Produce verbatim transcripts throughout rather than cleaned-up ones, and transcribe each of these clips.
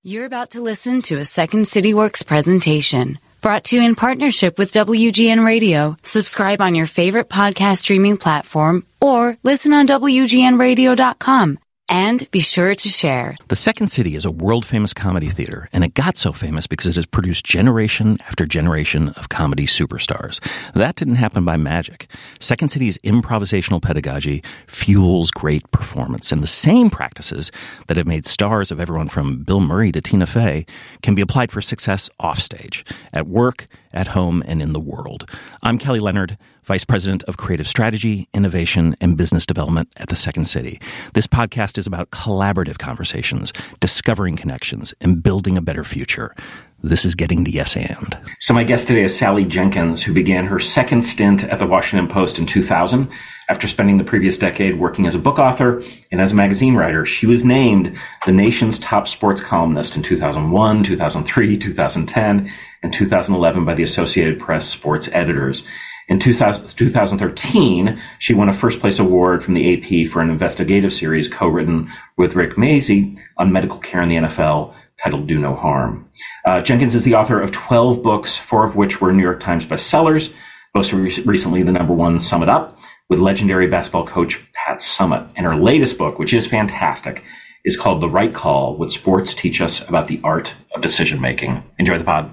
You're about to listen to a Second City Works presentation brought to you in partnership with W G N Radio. Subscribe on your favorite podcast streaming platform or listen on W G N radio dot com. And be sure to share. The Second City is a world-famous comedy theater, and it got so famous because it has produced generation after generation of comedy superstars. That didn't happen by magic. Second City's improvisational pedagogy fuels great performance, and the same practices that have made stars of everyone from Bill Murray to Tina Fey can be applied for success offstage, at work, at home, and in the world. I'm Kelly Leonard, Vice President of Creative Strategy, Innovation, and Business Development at the Second City. This podcast is about collaborative conversations, discovering connections, and building a better future. This is Getting to Yes And. So my guest today is Sally Jenkins, who began her second stint at the Washington Post in two thousand. After spending the previous decade working as a book author and as a magazine writer, she was named the nation's top sports columnist in two thousand one, two thousand three, two thousand ten, and two thousand eleven by the Associated Press Sports Editors. In two thousand, twenty thirteen, she won a first-place award from the A P for an investigative series co-written with Rick Macy on medical care in the N F L titled Do No Harm. Uh, Jenkins is the author of twelve books, four of which were New York Times bestsellers, most re- recently the number one Sum It Up with legendary basketball coach Pat Summitt. And her latest book, which is fantastic, is called The Right Call, What Sports Teach Us About the Art of Decision-Making. Enjoy the pod.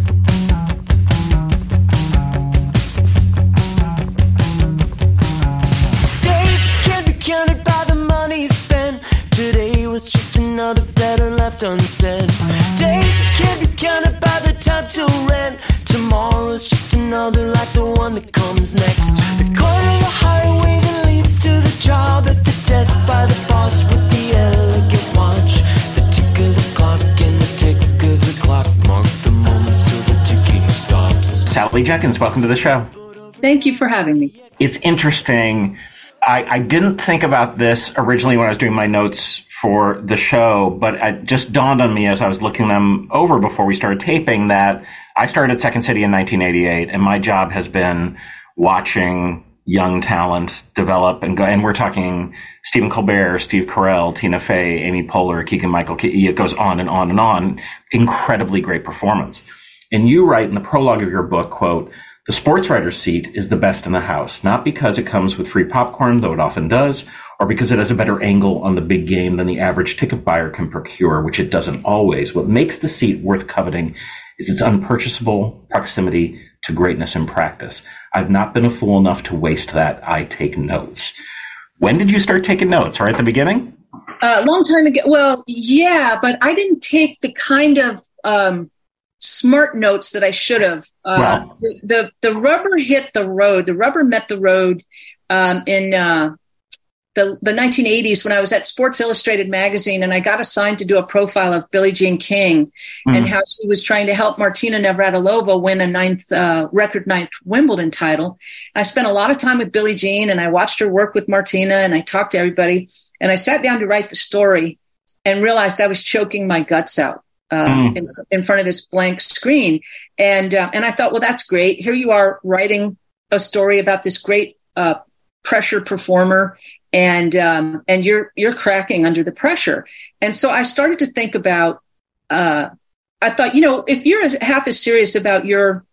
Another better left unsaid. Days can't be counted by the time to rent. Tomorrow's just another like the one that comes next. The corner of the highway that leads to the job at the desk by the boss with the elegant watch. The tick of the clock and the tick of the clock mark the moments till the ticking stops. Sally Jenkins, welcome to the show. Thank you for having me. It's interesting. I, I didn't think about this originally when I was doing my notes for the show, but it just dawned on me as I was looking them over before we started taping that I started at Second City in nineteen eighty-eight, and my job has been watching young talent develop and go. And we're talking Stephen Colbert, Steve Carell, Tina Fey, Amy Poehler, Keegan-Michael Key. It goes on and on and on. Incredibly great performance. And you write in the prologue of your book, quote, "The sports writer's seat is the best in the house, not because it comes with free popcorn, though it often does, or because it has a better angle on the big game than the average ticket buyer can procure, which it doesn't always. What makes the seat worth coveting is its unpurchasable proximity to greatness in practice. I've not been a fool enough to waste that. I take notes." When did you start taking notes? Right at the beginning? A uh, long time ago. Well, yeah, but I didn't take the kind of um, smart notes that I should have. Uh, well, the, the the rubber hit the road. The rubber met the road um, in uh, the the nineteen eighties when I was at Sports Illustrated magazine, and I got assigned to do a profile of Billie Jean King mm. and how she was trying to help Martina Navratilova win a ninth uh, record ninth Wimbledon title. I spent a lot of time with Billie Jean, and I watched her work with Martina, and I talked to everybody, and I sat down to write the story and realized I was choking my guts out uh, mm. in, in front of this blank screen. And uh, and I thought, well, that's great. Here you are writing a story about this great uh, pressure performer, and um, and you're you're cracking under the pressure. And so I started to think about. Uh, I thought, you know, if you're as, half as serious about your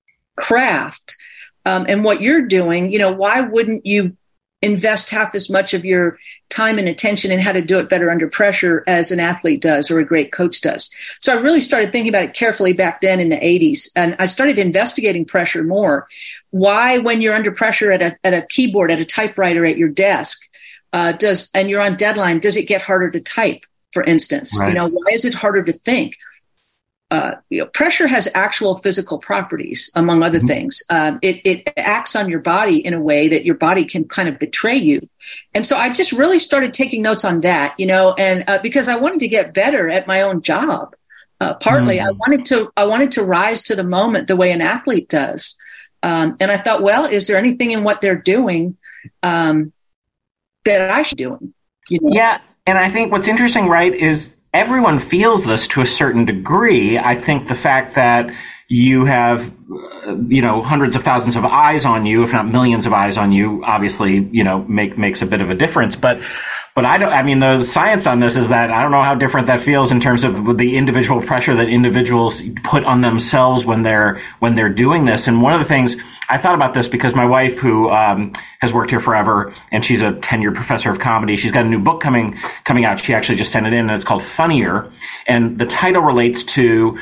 craft um, and what you're doing, you know, why wouldn't you invest half as much of your time and attention in how to do it better under pressure as an athlete does or a great coach does? So I really started thinking about it carefully back then in the eighties, and I started investigating pressure more. Why, when you're under pressure at a at a keyboard, at a typewriter at your desk, uh, does and you're on deadline, does it get harder to type, for instance? Right. You know, why is it harder to think? Uh, you know, pressure has actual physical properties, among other mm-hmm. things. Um, it, it acts on your body in a way that your body can kind of betray you. And so I just really started taking notes on that, you know, and uh, because I wanted to get better at my own job. Uh, partly, mm-hmm. I wanted to I wanted to rise to the moment the way an athlete does. Um, and I thought, well, is there anything in what they're doing um, that I should be doing? You know? Yeah, and I think what's interesting, right, is everyone feels this to a certain degree. I think the fact that you have, uh, you know, hundreds of thousands of eyes on you, if not millions of eyes on you, obviously, you know, make, makes a bit of a difference. But But I don't, I mean, the science on this is that I don't know how different that feels in terms of the individual pressure that individuals put on themselves when they're, when they're doing this. And one of the things I thought about this because my wife, who, um, has worked here forever and she's a tenured professor of comedy, she's got a new book coming, coming out. She actually just sent it in and it's called Funnier. And the title relates to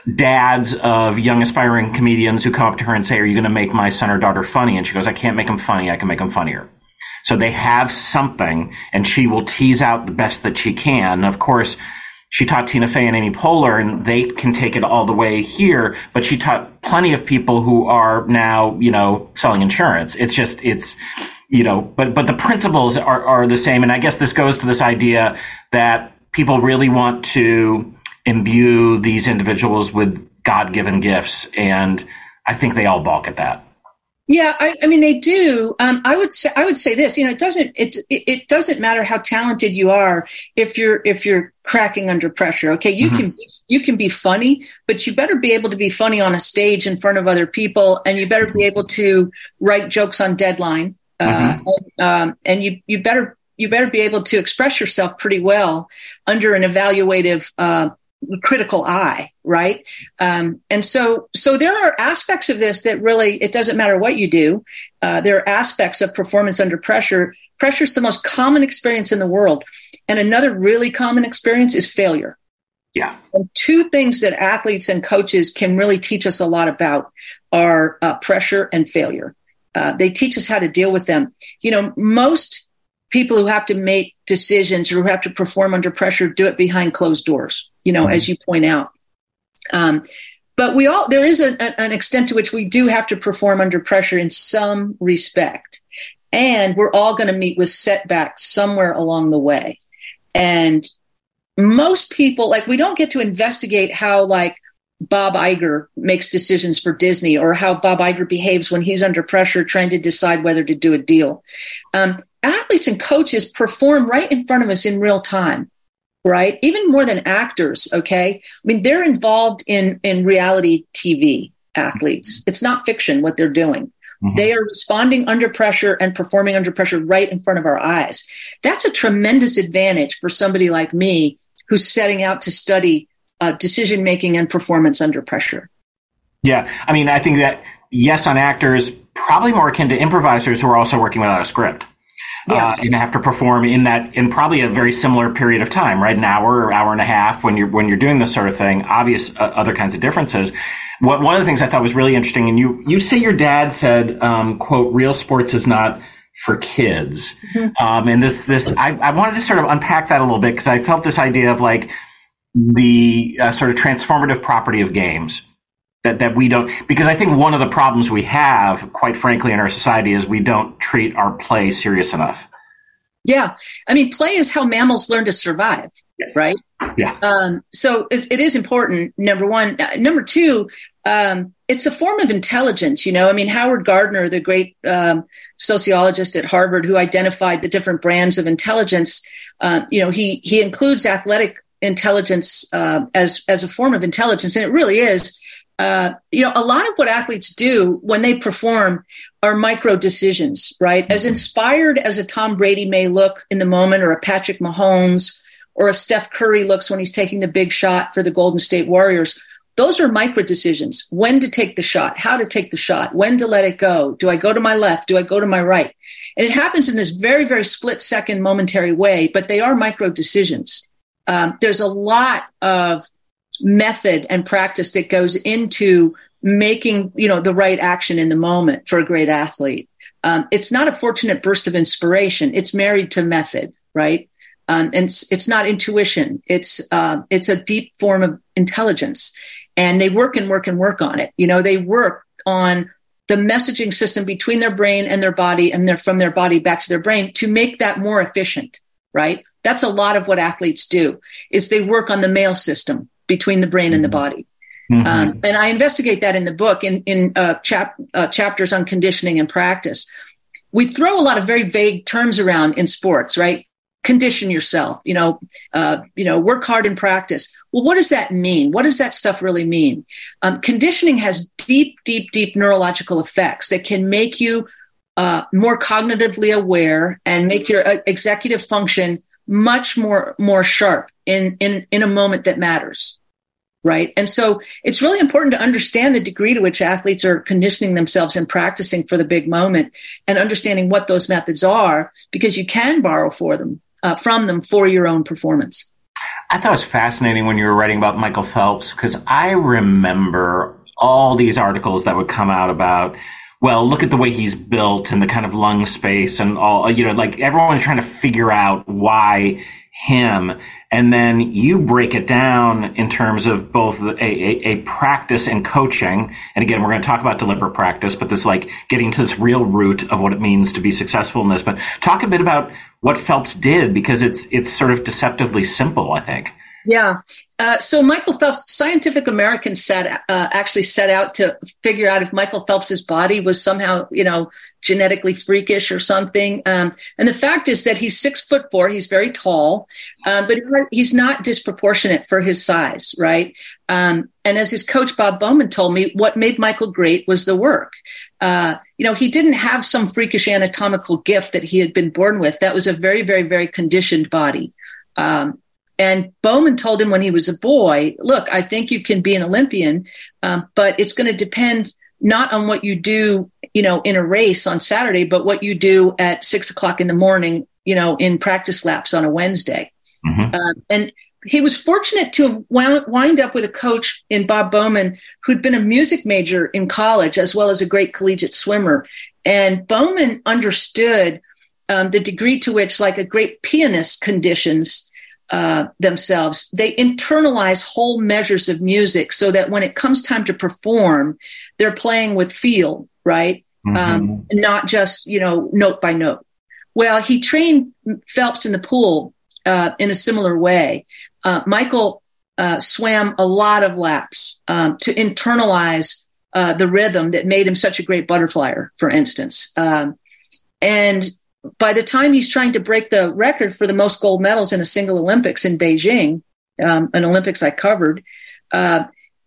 dads of young aspiring comedians who come up to her and say, are you going to make my son or daughter funny? And she goes, I can't make them funny. I can make them funnier. So they have something, and she will tease out the best that she can. Of course, she taught Tina Fey and Amy Poehler, and they can take it all the way here, but she taught plenty of people who are now, you know, selling insurance. It's just, it's, you know, but, but the principles are, are the same. And I guess this goes to this idea that people really want to imbue these individuals with God-given gifts. And I think they all balk at that. Yeah, I, I mean, they do. Um, I would say, I would say this. You know, it doesn't it, it it doesn't matter how talented you are if you're if you're cracking under pressure. Okay, you mm-hmm. can be, you can be funny, but you better be able to be funny on a stage in front of other people, and you better be able to write jokes on deadline. Mm-hmm. Uh, and, um, and you you better you better be able to express yourself pretty well under an evaluative uh, critical eye, right? Um, and so, so there are aspects of this that really, it doesn't matter what you do. Uh, there are aspects of performance under pressure. Pressure is the most common experience in the world. And another really common experience is failure. Yeah. And two things that athletes and coaches can really teach us a lot about are uh, pressure and failure. Uh, they teach us how to deal with them. You know, most people who have to make decisions or who have to perform under pressure do it behind closed doors, you know, mm-hmm. as you point out. Um, but we all, there is a, a, an extent to which we do have to perform under pressure in some respect. And we're all going to meet with setbacks somewhere along the way. And most people, like, we don't get to investigate how, like, Bob Iger makes decisions for Disney or how Bob Iger behaves when he's under pressure trying to decide whether to do a deal. Um, athletes and coaches perform right in front of us in real time, right? Even more than actors, okay? I mean, they're involved in, in reality T V, athletes. It's not fiction what they're doing. Mm-hmm. They are responding under pressure and performing under pressure right in front of our eyes. That's a tremendous advantage for somebody like me who's setting out to study uh, decision-making and performance under pressure. Yeah. I mean, I think that, yes, on actors, probably more akin to improvisers who are also working without a script. Yeah. Uh, and have to perform in that, in probably a very similar period of time, right? An hour or hour and a half when you're, when you're doing this sort of thing. Obvious uh, other kinds of differences. What, one of the things I thought was really interesting, and you, you say your dad said, um, quote, real sports is not for kids. Mm-hmm. Um, and this, this, I, I wanted to sort of unpack that a little bit because I felt this idea of like the uh, sort of transformative property of games. That, that we don't, because I think one of the problems we have, quite frankly, in our society is we don't treat our play serious enough. Yeah. I mean, play is how mammals learn to survive, right? Yeah. Um, so it, it is important, number one. Uh, number two, um, it's a form of intelligence, you know. I mean, Howard Gardner, the great um, sociologist at Harvard who identified the different brands of intelligence, uh, you know, he he includes athletic intelligence uh, as, as a form of intelligence, and it really is. Uh, you know, a lot of what athletes do when they perform are micro decisions, right? As inspired as a Tom Brady may look in the moment, or a Patrick Mahomes, or a Steph Curry looks when he's taking the big shot for the Golden State Warriors, those are micro decisions. When to take the shot, how to take the shot, when to let it go. Do I go to my left? Do I go to my right? And it happens in this very, very split second momentary way, but they are micro decisions. Um, there's a lot of method and practice that goes into making, you know, the right action in the moment for a great athlete. Um, it's not a fortunate burst of inspiration. It's married to method, right? Um, and it's, it's not intuition. It's, uh, it's a deep form of intelligence, and they work and work and work on it. You know, they work on the messaging system between their brain and their body, and their, from their body back to their brain to make that more efficient, right? That's a lot of what athletes do, is they work on the mail system between the brain and the body. Mm-hmm. Um, and I investigate that in the book in, in uh, chap, uh, chapters on conditioning and practice. We throw a lot of very vague terms around in sports, right? Condition yourself, you know, uh, you know, work hard in practice. Well, what does that mean? What does that stuff really mean? Um, conditioning has deep, deep, deep neurological effects that can make you uh, more cognitively aware, and make your uh, executive function much more more sharp in, in, in a moment that matters, right? And so it's really important to understand the degree to which athletes are conditioning themselves and practicing for the big moment, and understanding what those methods are, because you can borrow for them uh, from them for your own performance. I thought it was fascinating when you were writing about Michael Phelps, because I remember all these articles that would come out about, well, look at the way he's built and the kind of lung space and all, you know, like everyone's trying to figure out why him. And then you break it down in terms of both a, a, a practice and coaching. And again, we're going to talk about deliberate practice, but this like getting to this real root of what it means to be successful in this. But talk a bit about what Phelps did, because it's, it's sort of deceptively simple, I think. Yeah. Uh, so Michael Phelps, Scientific American set uh, actually set out to figure out if Michael Phelps's body was somehow, you know, genetically freakish or something. Um, and the fact is that he's six foot four. He's very tall, um, but he's not disproportionate for his size, right? Um, and as his coach Bob Bowman told me, what made Michael great was the work. Uh, you know, he didn't have some freakish anatomical gift that he had been born with. That was a very, very, very conditioned body. Um, And Bowman told him when he was a boy, look, I think you can be an Olympian, um, but it's going to depend not on what you do, you know, in a race on Saturday, but what you do at six o'clock in the morning, you know, in practice laps on a Wednesday. Mm-hmm. Uh, and he was fortunate to have wound, wind up with a coach in Bob Bowman who'd been a music major in college, as well as a great collegiate swimmer. And Bowman understood um, the degree to which, like a great pianist conditions Uh, themselves, they internalize whole measures of music so that when it comes time to perform, they're playing with feel, right? Mm-hmm. Um, not just, you know, note by note. Well, he trained Phelps in the pool uh, in a similar way. Uh, Michael uh, swam a lot of laps um, to internalize uh, the rhythm that made him such a great butterflyer, for instance. Um, and by the time he's trying to break the record for the most gold medals in a single Olympics in Beijing, um, an Olympics I covered, uh,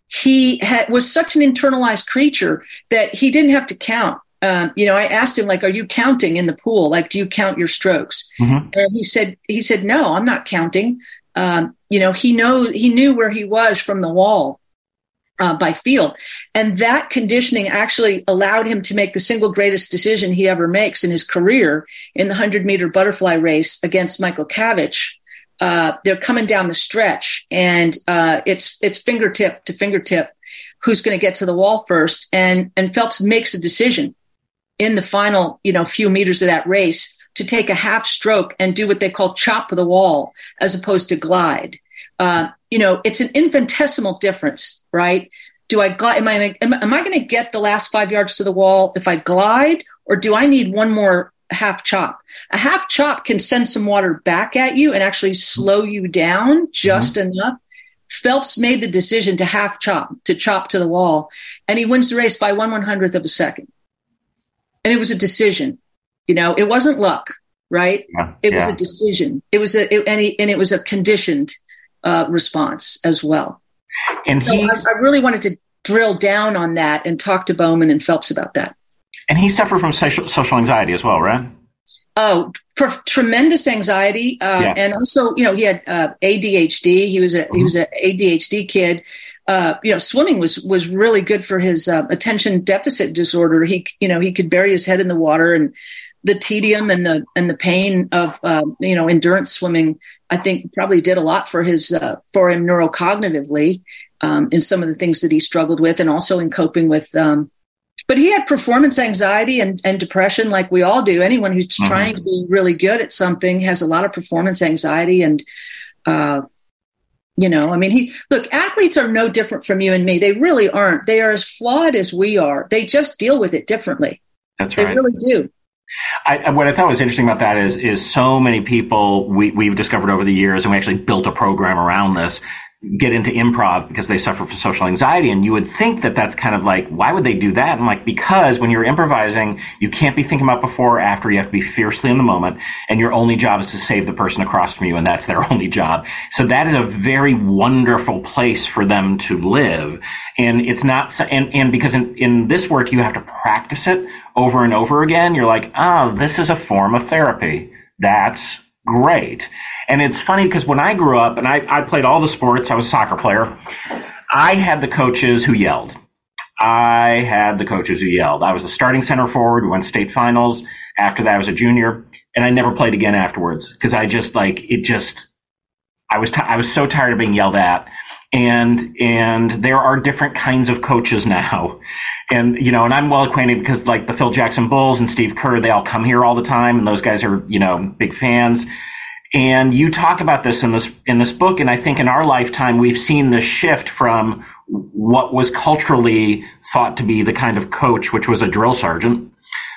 he had, was such an internalized creature that he didn't have to count. Um, you know, I asked him, like, are you counting in the pool? Like, do you count your strokes? Mm-hmm. And he said, he said, no, I'm not counting. Um, you know, he know he knew where he was from the wall. Uh, by field. And that conditioning actually allowed him to make the single greatest decision he ever makes in his career in the hundred meter butterfly race against Michael Kavich. Uh, they're coming down the stretch, and uh, it's it's fingertip to fingertip who's going to get to the wall first. And and Phelps makes a decision in the final, you know, few meters of that race to take a half stroke and do what they call chop the wall as opposed to glide. Uh, you know, it's an infinitesimal difference, right? Do I glide? Am I, am, am I going to get the last five yards to the wall if I glide, or do I need one more half chop? A half chop can send some water back at you and actually slow you down just mm-hmm. enough. Phelps made the decision to half chop, to chop to the wall, and he wins the race by one one hundredth of a second. And it was a decision. You know, it wasn't luck, right? Yeah, it yeah. was a decision. It was a, it, and, he, and it was a conditioned Uh, response as well. And he, so I, I really wanted to drill down on that and talk to Bowman and Phelps about that. And he suffered from social, social anxiety as well, right? Oh, per- tremendous anxiety, uh, yeah. and also, you know, he had uh, A D H D. He was a mm-hmm. he was an A D H D kid. Uh, you know, swimming was was really good for his uh, attention deficit disorder. He, you know, he could bury his head in the water, and the tedium and the and the pain of uh, you know endurance swimming, I think, probably did a lot for his uh, for him neurocognitively um, in some of the things that he struggled with, and also in coping with. Um, but he had performance anxiety and, and depression, like we all do. Anyone who's mm-hmm. trying to be really good at something has a lot of performance anxiety, and uh, you know, I mean, he look. Athletes are no different from you and me. They really aren't. They are as flawed as we are. They just deal with it differently. That's they right. They really do. I, what I thought was interesting about that is, is so many people we, we've discovered over the years, and we actually built a program around this, get into improv because they suffer from social anxiety. And you would think that that's kind of like, why would they do that? And like, because when you're improvising, you can't be thinking about before or after. You have to be fiercely in the moment. And your only job is to save the person across from you. And that's their only job. So that is a very wonderful place for them to live. And it's not, and, and because in, in this work, you have to practice it over and over again. You're like, oh, this is a form of therapy. That's great. And it's funny because when I grew up and I, I played all the sports, I was a soccer player. I had the coaches who yelled. I had the coaches who yelled. I was a starting center forward. We went to state finals. After that, I was a junior, and I never played again afterwards because I just like it. Just I was t- I was so tired of being yelled at. And and there are different kinds of coaches now, and you know, and I'm well acquainted because like the Phil Jackson Bulls and Steve Kerr, they all come here all the time, and those guys are you know big fans. And you talk about this in this in this book, and I think in our lifetime we've seen this shift from what was culturally thought to be the kind of coach, which was a drill sergeant,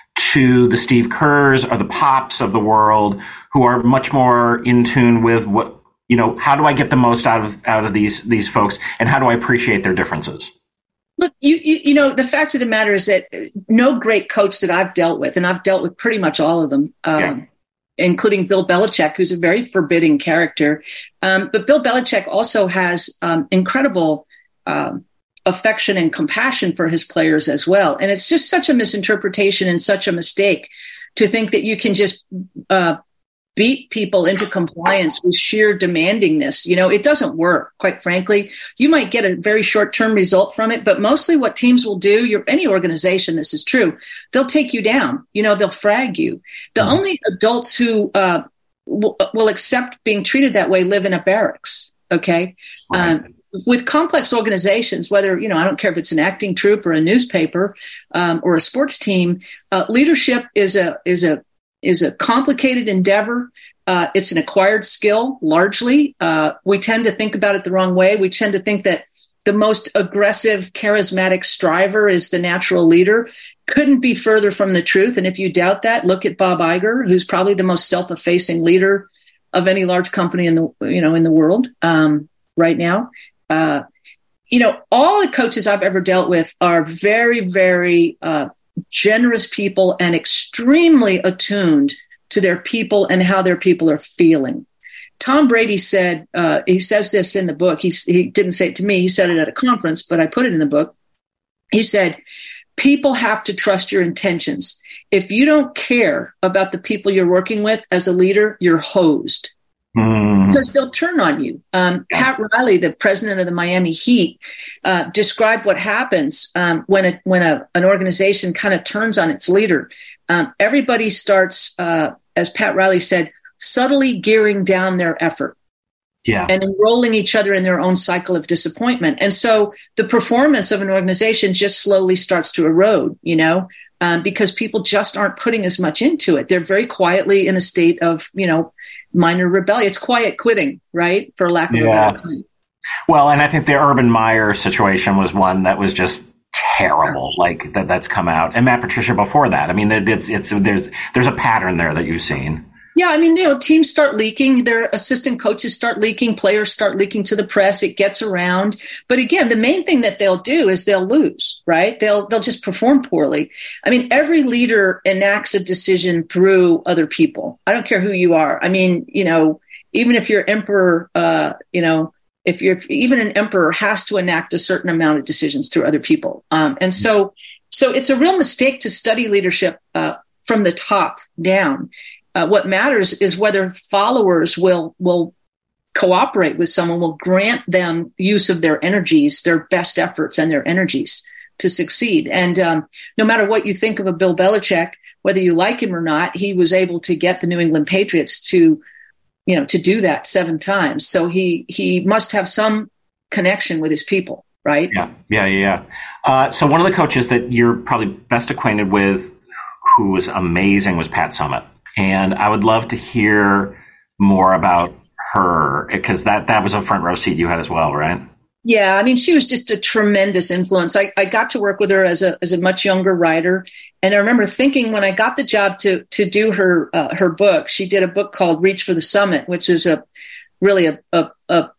to the Steve Kerrs or the Pops of the world, who are much more in tune with what you know. How do I get the most out of out of these these folks, and how do I appreciate their differences? Look, you, you you know, the fact of the matter is that no great coach that I've dealt with, and I've dealt with pretty much all of them. Um, yeah. Including Bill Belichick, who's a very forbidding character. Um, but Bill Belichick also has um, incredible um, affection and compassion for his players as well. And it's just such a misinterpretation and such a mistake to think that you can just uh, beat people into compliance with sheer demandingness. You know, it doesn't work, quite frankly. You might get a very short-term result from it, but mostly what teams will do, your, any organization, this is true, they'll take you down. You know, they'll frag you. The mm-hmm. only adults who uh, w- will accept being treated that way live in a barracks, okay? Right. Um, with complex organizations, whether, you know, I don't care if it's an acting troupe or a newspaper um, or a sports team, uh, leadership is a is a is a complicated endeavor. Uh, it's an acquired skill, largely. Uh, we tend to think about it the wrong way. We tend to think that the most aggressive, charismatic striver is the natural leader. Couldn't be further from the truth. And if you doubt that, look at Bob Iger, who's probably the most self-effacing leader of any large company in the you know in the world um, right now. Uh, you know, all the coaches I've ever dealt with are very, very uh, generous people and extremely attuned to their people and how their people are feeling. Tom Brady said, uh, he says this in the book. He, he didn't say it to me. He said it at a conference, but I put it in the book. He said, people have to trust your intentions. If you don't care about the people you're working with as a leader, you're hosed. Mm. Because they'll turn on you. Um, Pat Riley, the president of the Miami Heat, uh, described what happens um, when a, when a, an organization kind of turns on its leader. Um, everybody starts, uh, as Pat Riley said, subtly gearing down their effort. Yeah. And enrolling each other in their own cycle of disappointment. And so the performance of an organization just slowly starts to erode, you know, um, because people just aren't putting as much into it. They're very quietly in a state of, you know, minor rebellion. It's quiet quitting, right? For lack of yeah. a better term. Well, and I think the Urban Meyer situation was one that was just terrible, like that that's come out. And Matt Patricia before that. I mean, it's, it's, there's, there's a pattern there that you've seen. Yeah, I mean, you know, teams start leaking, their assistant coaches start leaking, players start leaking to the press, it gets around. But again, the main thing that they'll do is they'll lose, right? They'll they'll just perform poorly. I mean, every leader enacts a decision through other people. I don't care who you are. I mean, you know, even if you're emperor, uh, you know, if you're even an emperor has to enact a certain amount of decisions through other people. Um, and so, so it's a real mistake to study leadership uh, from the top down. Uh, what matters is whether followers will will cooperate with someone, will grant them use of their energies, their best efforts and their energies to succeed. And um, no matter what you think of a Bill Belichick, whether you like him or not, he was able to get the New England Patriots to, you know, to do that seven times. So he he must have some connection with his people, right? Yeah, yeah, yeah. Uh, so one of the coaches that you're probably best acquainted with, who was amazing, was Pat Summitt. And I would love to hear more about her, because that, that was a front row seat you had as well, right? Yeah, I mean, she was just a tremendous influence. I, I got to work with her as a as a much younger writer, and I remember thinking when I got the job to to do her uh, her book, she did a book called Reach for the Summit, which is a really a, a, a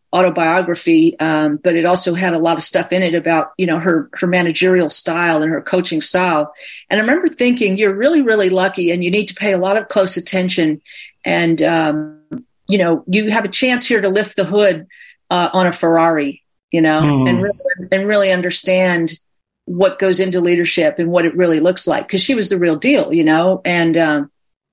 autobiography, um, but it also had a lot of stuff in it about, you know, her, her managerial style and her coaching style. And I remember thinking, you're really, really lucky and you need to pay a lot of close attention. And, um, you know, you have a chance here to lift the hood uh, on a Ferrari, you know, mm. and really, and really understand what goes into leadership and what it really looks like. Cause she was the real deal, you know? And, um,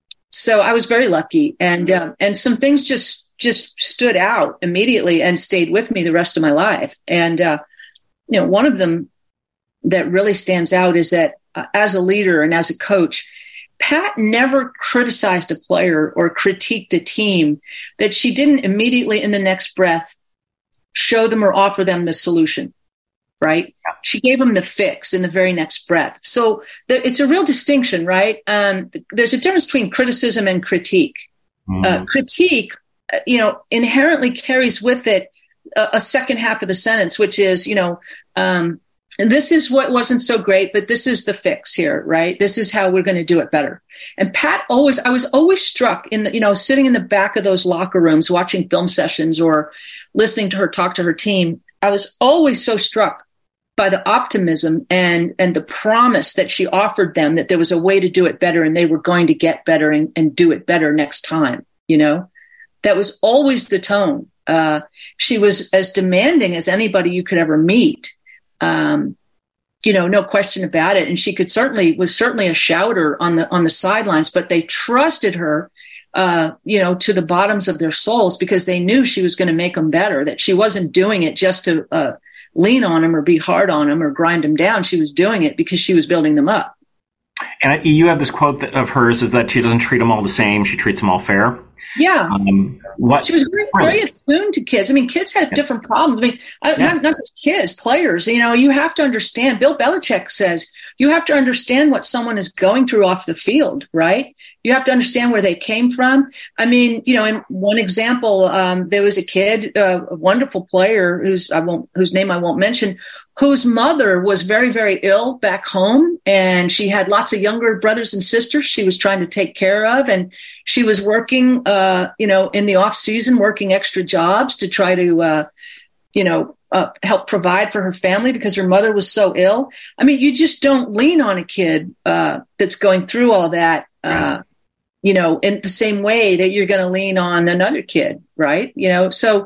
so I was very lucky, and, um, and some things just, just stood out immediately and stayed with me the rest of my life. And, uh, you know, one of them that really stands out is that uh, as a leader and as a coach, Pat never criticized a player or critiqued a team that she didn't immediately in the next breath show them or offer them the solution. Right? She gave them the fix in the very next breath. So the, it's a real distinction, right? Um, there's a difference between criticism and critique. Mm. Uh, critique, uh, you know, inherently carries with it a, a second half of the sentence, which is, you know, um, and this is what wasn't so great, but this is the fix here, right? This is how we're going to do it better. And Pat always, I was always struck in the, you know, sitting in the back of those locker rooms, watching film sessions or listening to her talk to her team. I was always so struck by the optimism and, and the promise that she offered them that there was a way to do it better and they were going to get better and, and do it better next time. You know, that was always the tone. Uh, she was as demanding as anybody you could ever meet. Um, you know, no question about it. And she could certainly was certainly a shouter on the, on the sidelines, but they trusted her, uh, you know, to the bottoms of their souls because they knew she was going to make them better, that she wasn't doing it just to, uh, lean on them or be hard on them or grind them down. She was doing it because she was building them up. And you have this quote of hers is that she doesn't treat them all the same. She treats them all fair. Yeah. Um, what, she was very, very attuned to kids. I mean, kids have yeah. different problems. I mean, yeah. not, not just kids, players, you know, you have to understand. Bill Belichick says you have to understand what someone is going through off the field, right? You have to understand where they came from. I mean, you know, in one example, um, there was a kid, uh, a wonderful player who's I won't, whose name I won't mention, whose mother was very, very ill back home, and she had lots of younger brothers and sisters she was trying to take care of, and she was working, uh, you know, in the off season, working extra jobs to try to, uh, you know, uh, help provide for her family because her mother was so ill. I mean, you just don't lean on a kid uh, that's going through all that. Uh, you know, in the same way that you're going to lean on another kid, right? You know, so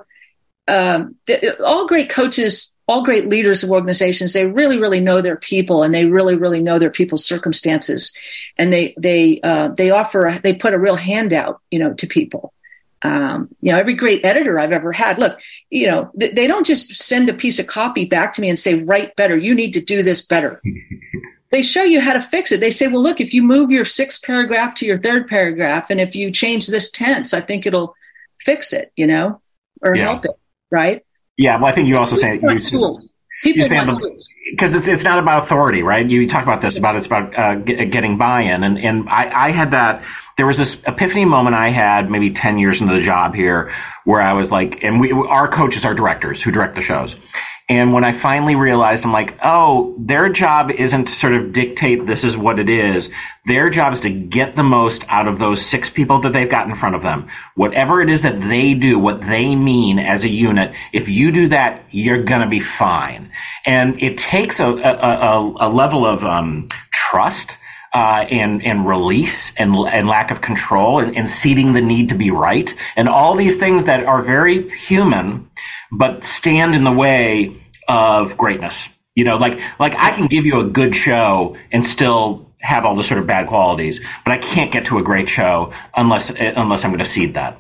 um, th- all great coaches, all great leaders of organizations, they really, really know their people, and they really, really know their people's circumstances, and they they uh, they offer they put a real handout, you know, to people. Um, you know, every great editor I've ever had, look, you know, th- they don't just send a piece of copy back to me and say, write better. You need to do this better. They show you how to fix it. They say, well, look, if you move your sixth paragraph to your third paragraph, and if you change this tense, I think it'll fix it, you know, or yeah. help it. Right. Yeah. Well, I think you also say you, tools. People you want tools. Because it's, it's not about authority, right? You talk about this, about it's about uh, get, getting buy-in. And, and I, I had that, there was this epiphany moment I had maybe ten years into the job here where I was like, and we, our coaches are directors who direct the shows. And when I finally realized, I'm like, oh, their job isn't to sort of dictate this is what it is. Their job is to get the most out of those six people that they've got in front of them. Whatever it is that they do, what they mean as a unit, if you do that, you're going to be fine. And it takes a, a, a, a level of um, trust Uh, and, and release and, and lack of control and, and ceding the need to be right and all these things that are very human, but stand in the way of greatness. You know, like, like I can give you a good show and still have all the sort of bad qualities, but I can't get to a great show unless, unless I'm going to cede that.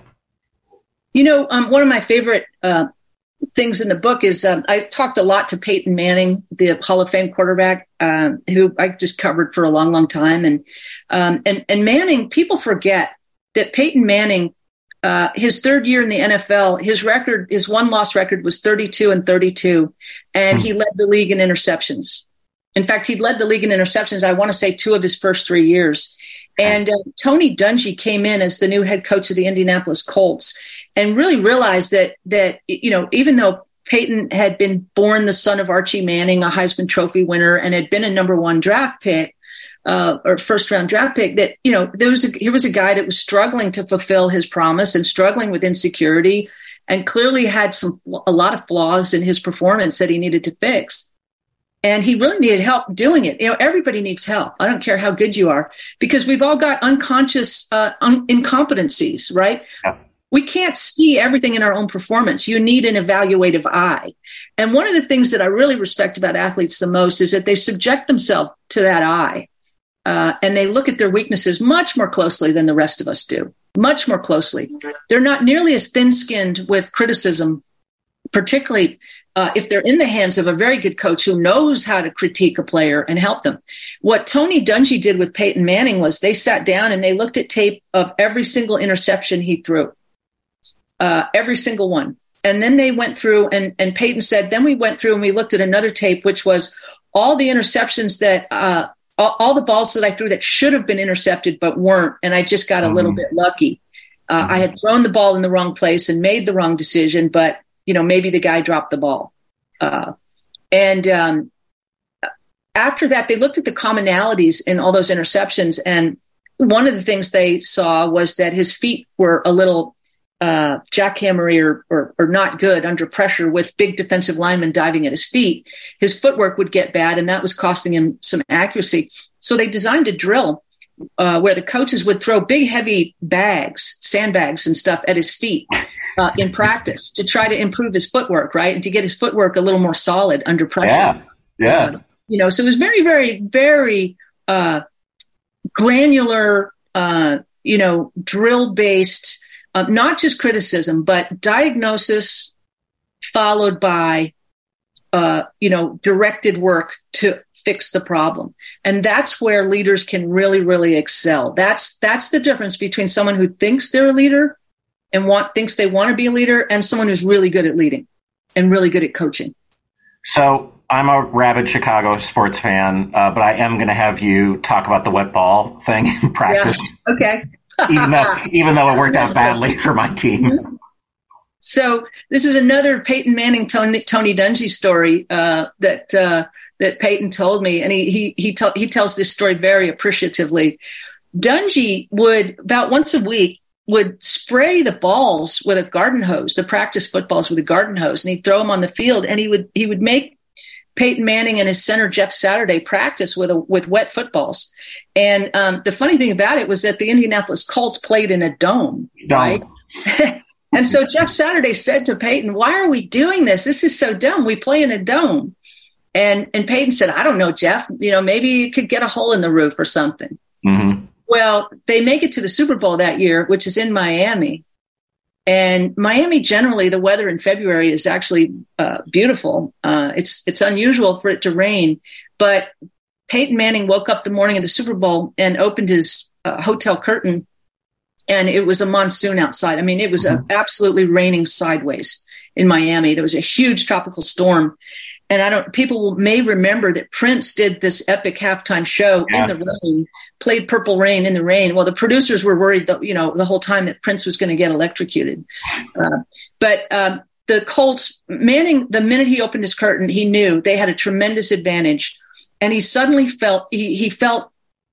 You know, um, one of my favorite, uh, things in the book is um, I talked a lot to Peyton Manning, the Hall of Fame quarterback, um, who I just covered for a long, long time. And um, and and Manning, people forget that Peyton Manning, uh, his third year in the N F L, his record, his one-loss record was thirty-two and thirty-two, and mm-hmm. he led the league in interceptions. In fact, he led the league in interceptions, I want to say, two of his first three years. And uh, Tony Dungy came in as the new head coach of the Indianapolis Colts and really realized that, that you know, even though Peyton had been born the son of Archie Manning, a Heisman Trophy winner, and had been a number one draft pick uh, or first round draft pick, that, you know, there was a, here was a guy that was struggling to fulfill his promise and struggling with insecurity and clearly had some a lot of flaws in his performance that he needed to fix. And he really needed help doing it. You know, everybody needs help. I don't care how good you are, because we've all got unconscious uh, un- incompetencies, right? Yeah. We can't see everything in our own performance. You need an evaluative eye. And one of the things that I really respect about athletes the most is that they subject themselves to that eye. Uh, and they look at their weaknesses much more closely than the rest of us do, much more closely. They're not nearly as thin-skinned with criticism, particularly uh, if they're in the hands of a very good coach who knows how to critique a player and help them. What Tony Dungy did with Peyton Manning was they sat down and they looked at tape of every single interception he threw, uh, every single one. And then they went through, and, and Peyton said, then we went through and we looked at another tape, which was all the interceptions that uh, all, all the balls that I threw that should have been intercepted but weren't, and I just got a little mm-hmm. bit lucky. Uh, mm-hmm. I had thrown the ball in the wrong place and made the wrong decision, but you know, maybe the guy dropped the ball. Uh, and um, after that, they looked at the commonalities in all those interceptions, and one of the things they saw was that his feet were a little uh, jackhammery or, or, or not good under pressure with big defensive linemen diving at his feet. His footwork would get bad, and that was costing him some accuracy. So they designed a drill uh, where the coaches would throw big, heavy bags, sandbags and stuff at his feet uh, in practice to try to improve his footwork, right? And to get his footwork a little more solid under pressure. Yeah, yeah. Uh, you know, so it was very, very, very uh, granular, uh, you know, drill-based, Uh, not just criticism, but diagnosis followed by, uh, you know, directed work to fix the problem. And that's where leaders can really, really excel. That's that's the difference between someone who thinks they're a leader and want thinks they want to be a leader and someone who's really good at leading and really good at coaching. So I'm a rabid Chicago sports fan, uh, but I am going to have you talk about the wet ball thing in practice. Yeah. Okay. even though even though it worked out badly for my team. So this is another Peyton Manning, Tony, Tony Dungy story uh, that uh, that Peyton told me, and he he he, t- he tells this story very appreciatively. Dungy would about once a week would spray the balls with a garden hose, the practice footballs with a garden hose, and he'd throw them on the field, and he would he would make Peyton Manning and his center Jeff Saturday practice with a, with wet footballs. And um, the funny thing about it was that the Indianapolis Colts played in a dome, Dumb. right? And so Jeff Saturday said to Peyton, "Why are we doing this? This is so dumb. We play in a dome." And and Peyton said, "I don't know, Jeff. You know, maybe you could get a hole in the roof or something." Mm-hmm. Well, they make it to the Super Bowl that year, which is in Miami. And Miami, generally, the weather in February is actually uh, beautiful. Uh, it's it's unusual for it to rain, but Peyton Manning woke up the morning of the Super Bowl and opened his uh, hotel curtain, and it was a monsoon outside. I mean, it was mm-hmm. uh, absolutely raining sideways in Miami. There was a huge tropical storm, and I don't. People may remember that Prince did this epic halftime show yeah. in the rain, played Purple Rain in the rain. Well, the producers were worried that, you know, the whole time that Prince was going to get electrocuted. Uh, but um, the Colts, Manning, the minute he opened his curtain, he knew they had a tremendous advantage. And he suddenly felt, he, he felt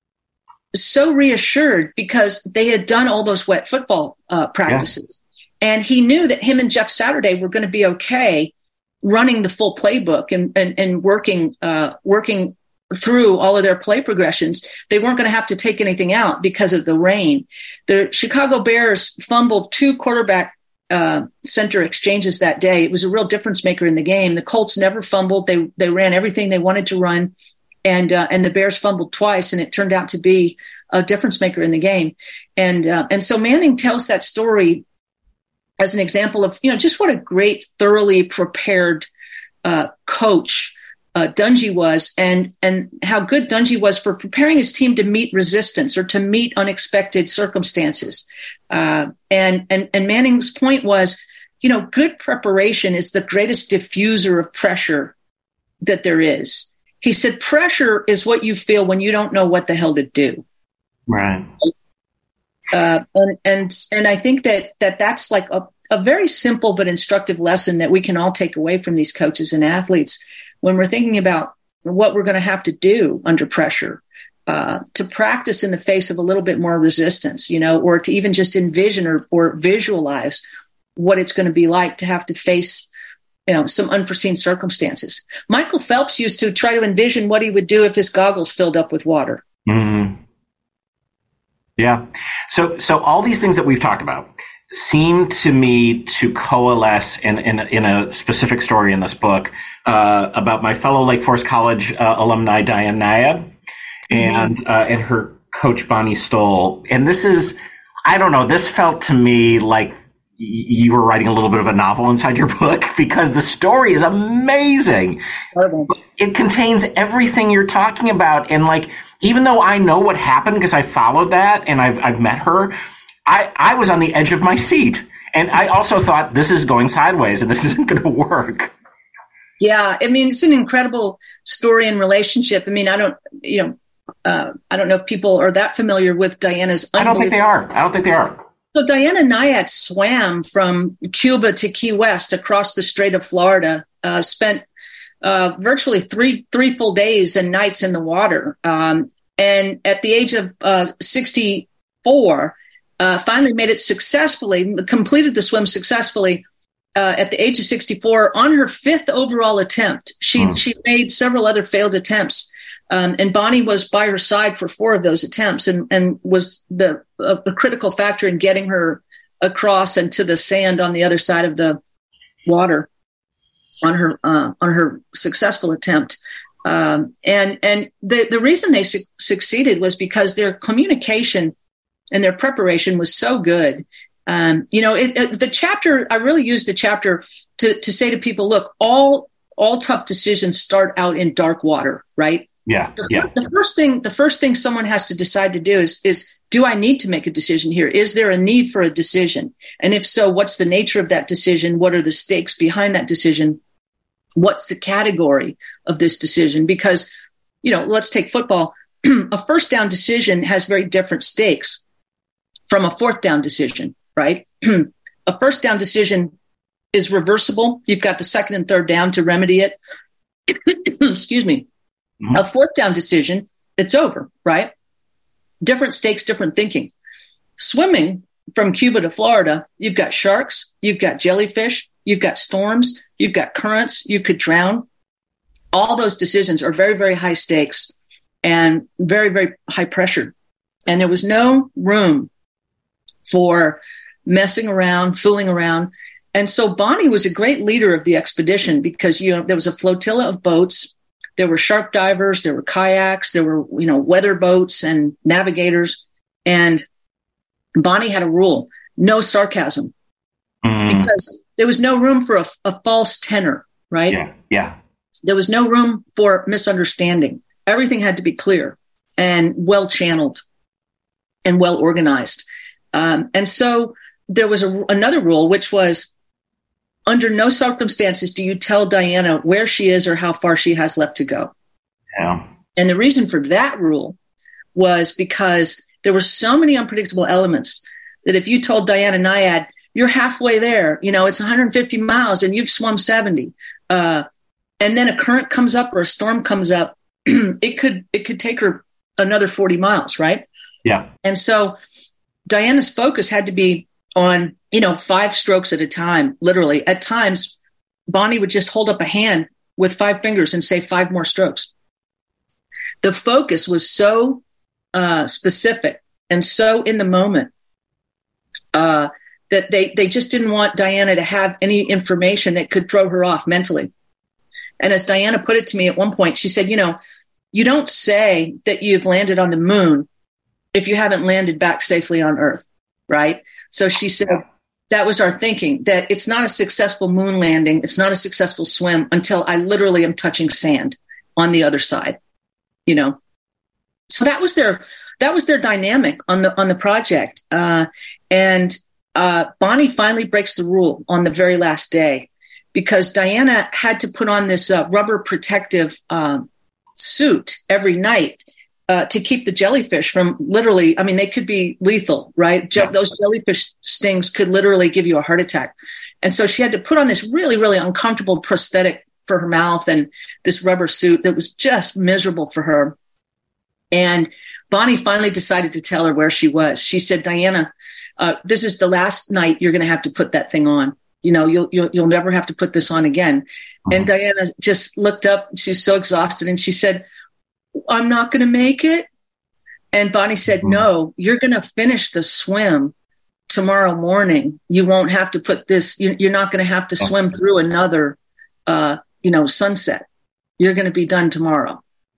so reassured because they had done all those wet football uh, practices. Yeah. And he knew that him and Jeff Saturday were going to be okay running the full playbook and, and, and working, uh, working through all of their play progressions. They weren't going to have to take anything out because of the rain. The Chicago Bears fumbled two quarterback uh, center exchanges that day. It was a real difference maker in the game. The Colts never fumbled. They they ran everything they wanted to run, and uh, and the Bears fumbled twice, and it turned out to be a difference maker in the game. And uh, and so Manning tells that story as an example of, you know, just what a great, thoroughly prepared uh, coach Uh, Dungy was, and and how good Dungy was for preparing his team to meet resistance or to meet unexpected circumstances. Uh, and and and Manning's point was, you know, good preparation is the greatest diffuser of pressure that there is. He said, pressure is what you feel when you don't know what the hell to do. Right. Uh, and and and I think that that that's like a, a very simple but instructive lesson that we can all take away from these coaches and athletes when we're thinking about what we're going to have to do under pressure, uh, to practice in the face of a little bit more resistance, you know, or to even just envision or, or visualize what it's going to be like to have to face, you know, some unforeseen circumstances. Michael Phelps used to try to envision what he would do if his goggles filled up with water. Mm-hmm. Yeah. So, so all these things that we've talked about seem to me to coalesce in, in, in a specific story in this book uh, about my fellow Lake Forest College uh, alumni, Diane Nyad, and, mm-hmm. uh, and her coach, Bonnie Stoll. And this is, I don't know, this felt to me like y- you were writing a little bit of a novel inside your book, because the story is amazing. Horrible. It contains everything you're talking about. And like, even though I know what happened because I followed that and I've, I've met her, I, I was on the edge of my seat. And I also thought, this is going sideways and this isn't going to work. Yeah. I mean, it's an incredible story and relationship. I mean, I don't, you know, uh, I don't know if people are that familiar with Diana's. I don't think they are. I don't think they are. So Diana Nyad swam from Cuba to Key West across the Strait of Florida, uh, spent uh, virtually three, three full days and nights in the water. Um, and at the age of uh, sixty-four, Uh, finally made it successfully, completed the swim successfully uh, at the age of sixty-four on her fifth overall attempt. She mm. she made several other failed attempts, um, and Bonnie was by her side for four of those attempts, and and was the uh, a critical factor in getting her across and to the sand on the other side of the water on her uh, on her successful attempt. Um, and and the the reason they su- succeeded was because their communication and their preparation was so good. Um, you know, it, it, the chapter, I really used the chapter to, to say to people, look, all, all tough decisions start out in dark water, right? Yeah. The, yeah. the first thing, the first thing someone has to decide to do is, is, do I need to make a decision here? Is there a need for a decision? And if so, what's the nature of that decision? What are the stakes behind that decision? What's the category of this decision? Because, you know, let's take football. A first down decision has very different stakes from a fourth down decision, right? A first down decision is reversible. You've got the second and third down to remedy it. Excuse me. Mm-hmm. A fourth down decision, it's over, right? Different stakes, different thinking. Swimming from Cuba to Florida, you've got sharks, you've got jellyfish, you've got storms, you've got currents, you could drown. All those decisions are very, very high stakes and very, very high pressure. And there was no room for messing around, fooling around. And so Bonnie was a great leader of the expedition because, you know, there was a flotilla of boats. There were shark divers, there were kayaks, there were, you know, weather boats and navigators. And Bonnie had a rule, no sarcasm, mm. because there was no room for a, a false tenor, right? Yeah, yeah. There was no room for misunderstanding. Everything had to be clear and well-channeled and well-organized. Um, and so there was a, another rule, which was under no circumstances do you tell Diana where she is or how far she has left to go. Yeah. And the reason for that rule was because there were so many unpredictable elements that if you told Diana Nyad, you're halfway there, you know, it's one hundred fifty miles and you've swum seventy, uh, and then a current comes up or a storm comes up, it could it could take her another forty miles, right? Yeah. And so Diana's focus had to be on, you know, five strokes at a time, literally. At times, Bonnie would just hold up a hand with five fingers and say five more strokes. The focus was so uh, specific and so in the moment uh, that they, they just didn't want Diana to have any information that could throw her off mentally. And as Diana put it to me at one point, she said, you know, you don't say that you've landed on the moon if you haven't landed back safely on Earth, right? So she said, that was our thinking, that it's not a successful moon landing, it's not a successful swim until I literally am touching sand on the other side, you know? So that was their, that was their dynamic on the, on the project. Uh, and uh, Bonnie finally breaks the rule on the very last day because Diana had to put on this uh, rubber protective uh, suit every night Uh, to keep the jellyfish from literally, I mean, they could be lethal, right? Je- those jellyfish stings could literally give you a heart attack. And so she had to put on this really, really uncomfortable prosthetic for her mouth and this rubber suit that was just miserable for her. And Bonnie finally decided to tell her where she was. She said, Diana, uh, this is the last night you're going to have to put that thing on. You know, you'll, you'll, you'll never have to put this on again. Mm-hmm. And Diana just looked up. She was so exhausted. And she said, I'm not going to make it. And Bonnie said, mm-hmm. no, you're going to finish the swim tomorrow morning. You won't have to put this, you, you're not going to have to swim through another, uh, you know, sunset. You're going to be done tomorrow.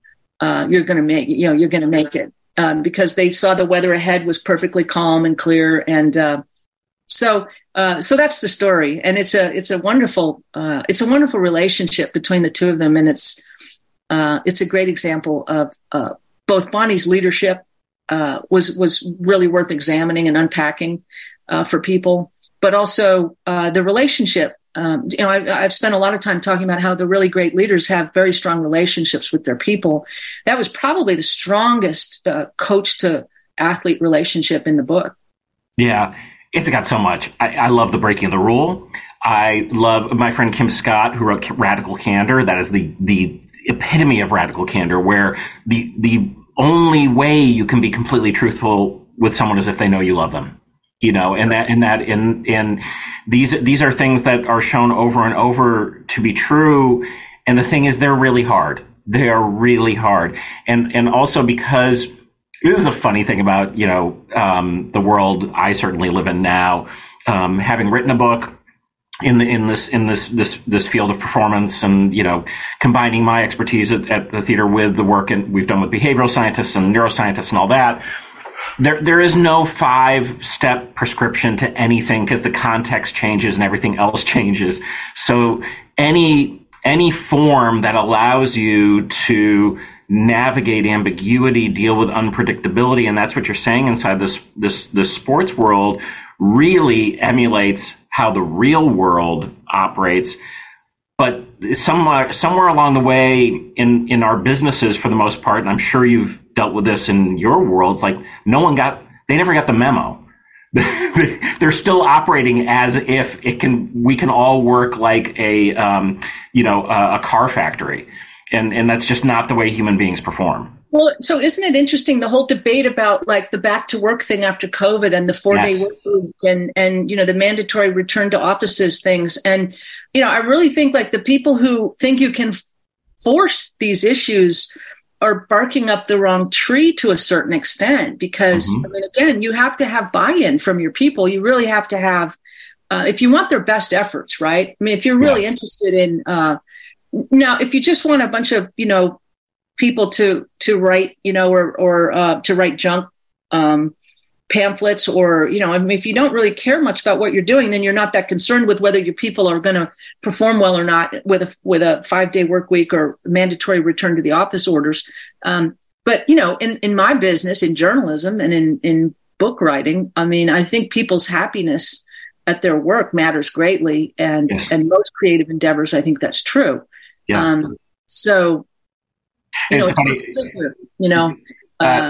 Uh, you're going to make, you know, you're going to make it. Um, because they saw the weather ahead was perfectly calm and clear. And uh, so uh, so that's the story. And it's a it's a wonderful uh, it's a wonderful relationship between the two of them. And it's uh, it's a great example of uh, both Bonnie's leadership uh, was was really worth examining and unpacking uh, for people, but also uh, the relationship. Um, you know, I, I've spent a lot of time talking about how the really great leaders have very strong relationships with their people. That was probably the strongest uh, coach to athlete relationship in the book. Yeah, it's got so much. I, I love the breaking of the rule. I love my friend Kim Scott, who wrote Radical Candor. That is the the epitome of radical candor, where the the only way you can be completely truthful with someone is if they know you love them. You know, and that, and that, in, in these, these are things that are shown over and over to be true. And the thing is, they're really hard. They are really hard. And, and also because this is a funny thing about, you know, um, the world I certainly live in now, um, having written a book in the, in this, in this, this, this field of performance and, you know, combining my expertise at, at the theater with the work and we've done with behavioral scientists and neuroscientists and all that. There, there is no five-step prescription to anything because the context changes and everything else changes. So any, any form that allows you to navigate ambiguity, deal with unpredictability, and that's what you're saying inside this, this, this sports world really emulates how the real world operates. But somewhere, somewhere along the way in, in our businesses, for the most part, and I'm sure you've dealt with this in your world, like no one got, they never got the memo. They're still operating as if it can, we can all work like a, um, you know, a, a car factory. And, and that's just not the way human beings perform. Well, so isn't it interesting, the whole debate about like the back to work thing after COVID and the four day Yes. work week and, and, you know, the mandatory return to offices things. And, you know, I really think like the people who think you can f- force these issues are barking up the wrong tree to a certain extent, because Mm-hmm. I mean, again, you have to have buy-in from your people. You really have to have, uh, if you want their best efforts, right? I mean, if you're really Yeah. interested in, uh, now, if you just want a bunch of, you know, people to, to write, you know, or, or, uh, to write junk, um, pamphlets, or, you know, I mean, if you don't really care much about what you're doing, then you're not that concerned with whether your people are going to perform well or not with a, with a five day work week or mandatory return to the office orders. Um, but, you know, in, in my business, in journalism and in, in book writing, I mean, I think people's happiness at their work matters greatly. And, Yes. and most creative endeavors, I think that's true. Yeah. Um, so, you know, It's funny. you know, uh, Uh,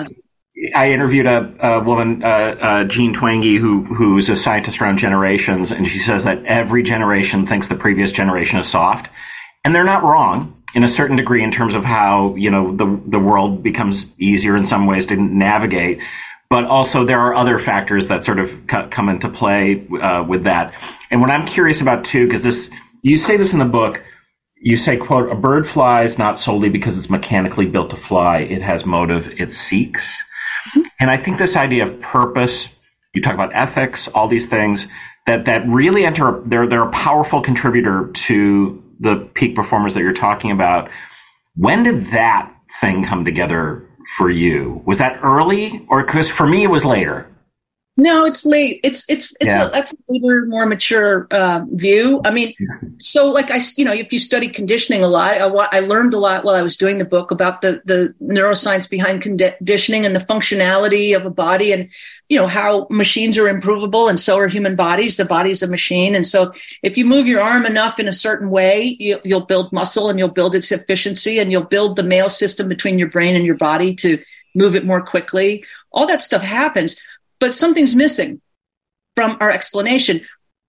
I interviewed a, a woman, uh, uh, Jean Twenge, who who's a scientist around generations, and she says that every generation thinks the previous generation is soft, and they're not wrong in a certain degree in terms of how, you know, the the world becomes easier in some ways to navigate, but also there are other factors that sort of co- come into play uh, with that. And what I'm curious about too, because this, you say this in the book. You say, quote, "A bird flies not solely because it's mechanically built to fly. It has motive. It seeks." And I think this idea of purpose, you talk about ethics, all these things that, that really enter, they're, they're a powerful contributor to the peak performers that you're talking about. When did that thing come together for you? Was that early, or because for me it was later? No, it's late. It's it's it's Yeah. a that's a later, more mature uh, view. I mean, so like I, you know, if you study conditioning a lot, I, wa- I learned a lot while I was doing the book about the the neuroscience behind conditioning and the functionality of a body, and you know how machines are improvable, and so are human bodies. The body's a machine, and so if you move your arm enough in a certain way, you, you'll build muscle, and you'll build its efficiency, and you'll build the mail system between your brain and your body to move it more quickly. All that stuff happens. But something's missing from our explanation.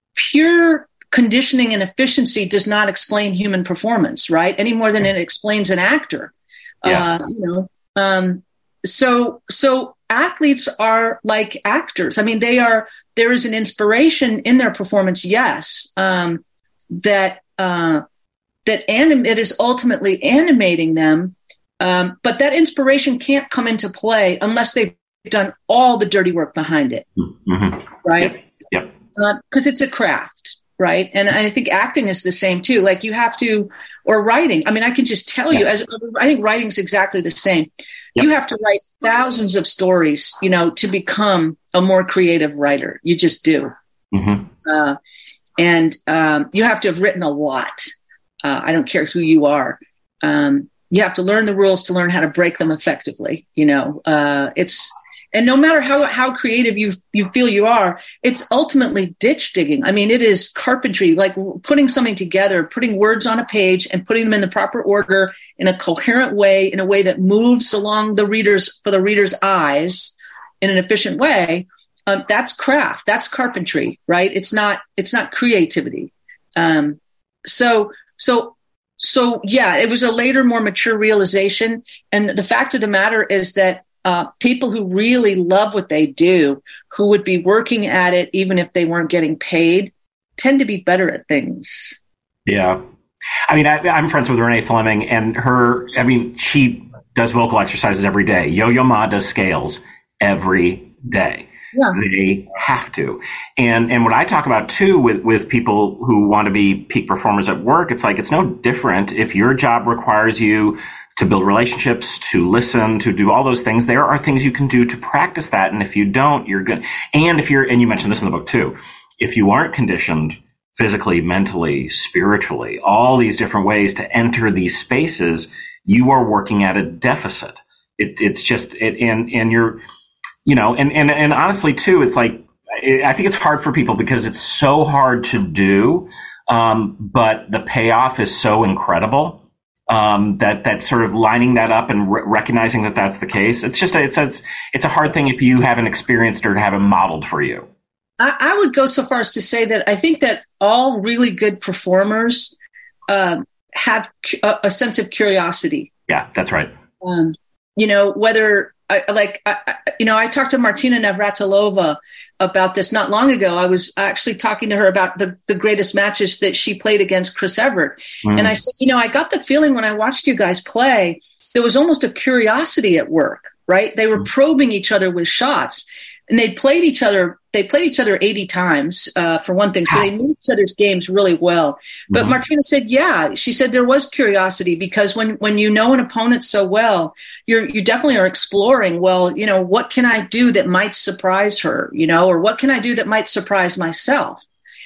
Pure conditioning and efficiency does not explain human performance, right? Any more than it explains an actor. Yeah. Uh, you know, um, so so athletes are like actors. I mean, they are, there is an inspiration in their performance. Yes. Um, that, uh, that anim- it is ultimately animating them. Um, but that inspiration can't come into play unless they've done all the dirty work behind it. Mm-hmm. Right. Yep. Because uh, it's a craft. Right. And I think acting is the same too. Like you have to, or writing. I mean, I can just tell you, as I think writing is exactly the same. Yep. You have to write thousands of stories, you know, to become a more creative writer. You just do. Mm-hmm. Uh, and um, you have to have written a lot. Uh, I don't care who you are. Um, you have to learn the rules to learn how to break them effectively. You know, uh, it's, and no matter how, how creative you you feel you are, it's ultimately ditch digging. I mean, it is carpentry, like putting something together, putting words on a page and putting them in the proper order in a coherent way, in a way that moves along the reader's, for the reader's eyes in an efficient way. Um, that's craft. That's carpentry, right? It's not, it's not creativity. Um, so, so, so yeah, it was a later, more mature realization. And the fact of the matter is that Uh, people who really love what they do, who would be working at it even if they weren't getting paid, tend to be better at things. Yeah. I mean, I, I'm friends with Renee Fleming, and her, I mean, she does vocal exercises every day. Yo-Yo Ma does scales every day. Yeah. They have to. And and what I talk about, too, with, with people who want to be peak performers at work, it's like it's no different if your job requires you to build relationships, to listen, to do all those things. There are things you can do to practice that. And if you don't, you're good. And if you're, and you mentioned this in the book too, if you aren't conditioned physically, mentally, spiritually, all these different ways to enter these spaces, you are working at a deficit. It, it's just, it, and, and you're, you know, and, and, and honestly too, it's like, I think it's hard for people because it's so hard to do. Um, but the payoff is so incredible. Um, that, that sort of lining that up and re- recognizing that that's the case. It's just, a, it's, it's, it's a hard thing if you haven't experienced or have it modeled for you. I, I would go so far as to say that I think that all really good performers, um, have a, a sense of curiosity. Yeah, that's right. Um, you know, whether I, like, I, you know, I talked to Martina Navratilova about this not long ago. I was actually talking to her about the, the greatest matches that she played against Chris Evert. Mm. And I said, you know, I got the feeling when I watched you guys play, there was almost a curiosity at work, right? They were mm. probing each other with shots, and they played each other. They played each other eighty times, uh, for one thing. So they knew each other's games really well. But mm-hmm. Martina said, yeah, she said there was curiosity because when, when you know an opponent so well, you're, you definitely are exploring, well, you know, what can I do that might surprise her, you know, or what can I do that might surprise myself?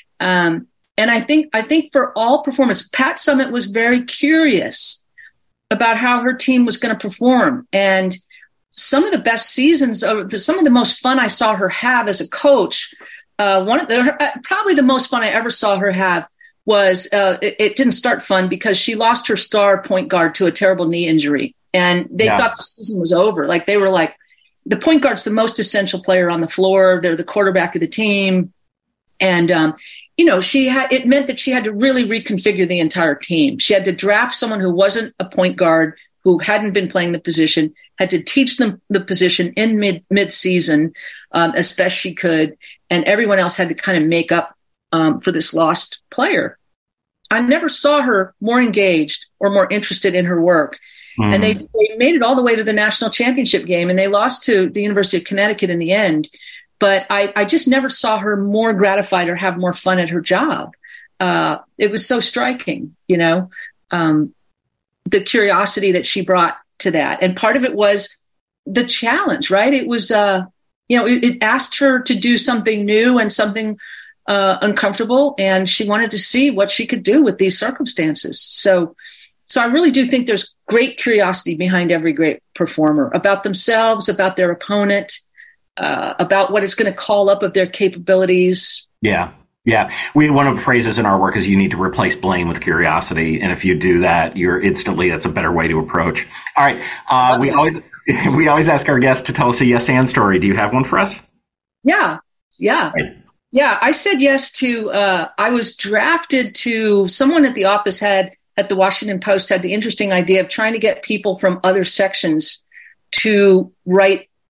Um, and I think, I think for all performance, Pat Summitt was very curious about how her team was going to perform. And some of the best seasons, of the, some of the most fun I saw her have as a coach, uh, one of the, her, probably the most fun I ever saw her have was, uh, it, it didn't start fun because she lost her star point guard to a terrible knee injury. And they yeah. thought the season was over. Like they were like, the point guard's the most essential player on the floor. They're the quarterback of the team. And, um, you know, she had, it meant that she had to really reconfigure the entire team. She had to draft someone who wasn't a point guard, who hadn't been playing the position, had to teach them the position in mid mid season, um, as best she could. And everyone else had to kind of make up, um, for this lost player. I never saw her more engaged or more interested in her work. Mm. And they, they made it all the way to the national championship game, and they lost to the University of Connecticut in the end. But I, I just never saw her more gratified or have more fun at her job. Uh, it was so striking, you know, um, the curiosity that she brought to that. And part of it was the challenge, right? It was, uh, you know, it, it asked her to do something new and something uh, uncomfortable. And she wanted to see what she could do with these circumstances. So, so I really do think there's great curiosity behind every great performer about themselves, about their opponent, uh, about what it's going to call up of their capabilities. Yeah. Yeah. We, one of the phrases in our work is you need to replace blame with curiosity. And if you do that, you're instantly, that's a better way to approach. All right. Uh, we always, we always ask our guests to tell us a yes and story. Do you have one for us? Yeah. Yeah. Right. Yeah. I said yes to, uh, I was drafted to, someone at the office had, at the Washington Post had the interesting idea of trying to get people from other sections to write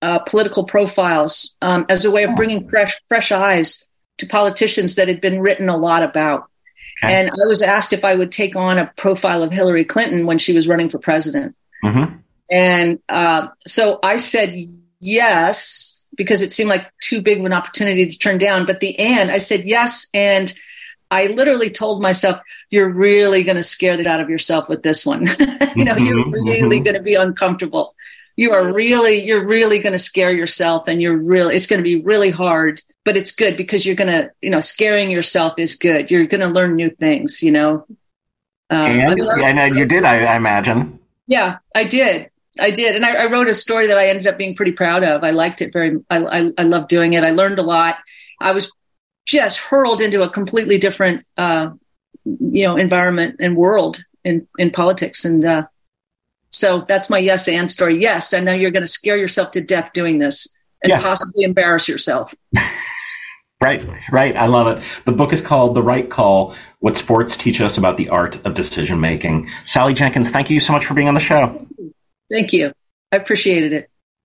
uh, political profiles um, as a way of bringing fresh, fresh eyes to politicians that had been written a lot about. Okay. And I was asked if I would take on a profile of Hillary Clinton when she was running for president. Mm-hmm. And uh, so I said yes, because it seemed like too big of an opportunity to turn down. But the and I said yes. And I literally told myself, you're really going to scare it out of yourself with this one. you know, mm-hmm, you're really mm-hmm. going to be uncomfortable. You are really, you're really going to scare yourself, and you're really, it's going to be really hard, but it's good because you're going to, you know, scaring yourself is good. You're going to learn new things, you know. Um, and I know you did, I, I imagine. Yeah, I did. I did. And I, I wrote a story that I ended up being pretty proud of. I liked it very, I, I, I loved doing it. I learned a lot. I was just hurled into a completely different, uh, you know, environment and world in, in politics. And uh, so that's my yes and story. Yes, I know you're going to scare yourself to death doing this and yeah. possibly embarrass yourself. Right, right. I love it. The book is called The Right Call, What Sports Teach Us About the Art of Decision Making. Sally Jenkins, thank you so much for being on the show. Thank you. I appreciated it.